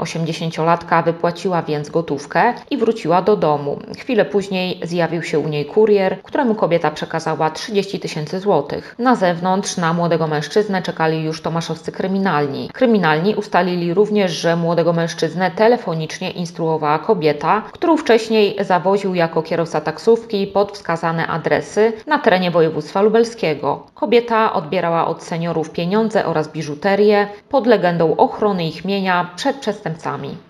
80-latka wypłaciła więc gotówkę i wróciła do domu. Chwilę później zjawił się u niej kurier, któremu kobieta przekazała 30 000 złotych. Na zewnątrz na młodego mężczyznę czekali już tomaszowscy kryminalni. Kryminalni ustalili również, że młodego mężczyznę telefonicznie instruowała kobieta, którą wcześniej zawoził jako kierowca taksówki pod wskazane adresy na terenie województwa lubelskiego. Kobieta odbierała od seniorów pieniądze oraz biżuterię pod legendą ochrony ich mienia przed przestępcami.